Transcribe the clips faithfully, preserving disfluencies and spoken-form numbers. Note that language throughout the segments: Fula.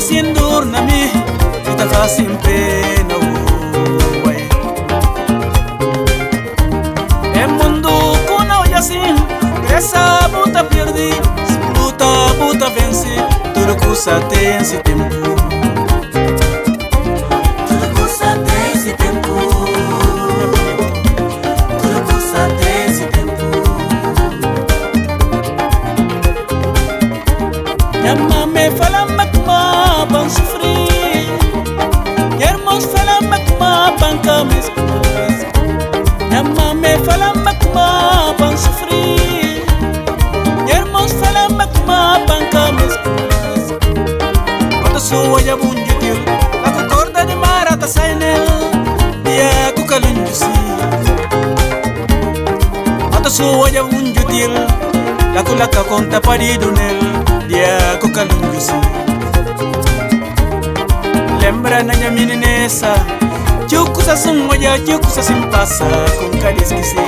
sin dur na mi ita fasim pena uai e mundo kuna o yasin essa buta perdi luta buta vence tudo custa tem esse tempo tudo custa tem esse tempo tudo custa tem esse tempo Yamma me fala makma ban sufrir Yermos fala makma ban kamis Yamma me fala makma ban sufrir Yermos fala makma ban kamis Quando sou ya bunjutil La corda de marata sainel Dia ku kalunjusi Quando sou ya bunjutil La kulaka konta paridunel Dia ku kalunjusi Lembra na minha meninessa Chuku sa sumoya, chuku sa simpasa Com cada esqueci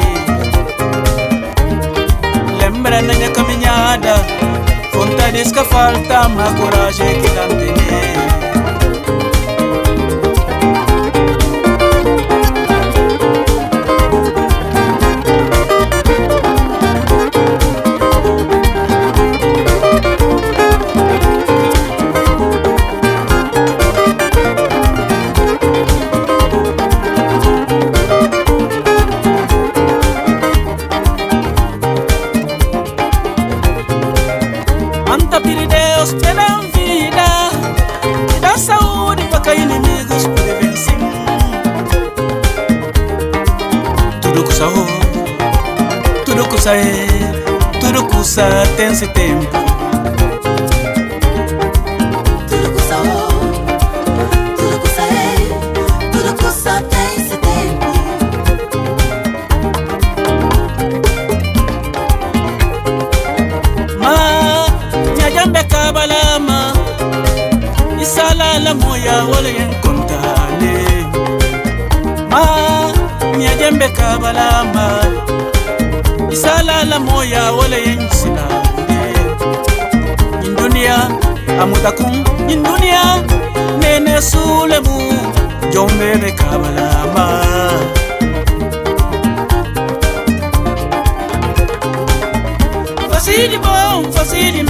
Lembra na minha caminhada Vontades que falta Mas coragem que não tem Anta pedi Deus te dá vida Te dá saúde para que inimigos poder vencer Tudo que sou Tudo que sai Tudo que sai tem esse tempo Tudo que sou Tudo que sai Tudo que sai tem esse tempo Jambe kabalama Isala la moya wale yen kontane Ma Mia jambe kabalama Isala la moya wale yen silande In dunia amutakum In dunia Nene sulemu Jombe be kabalama Fasili bom, fasili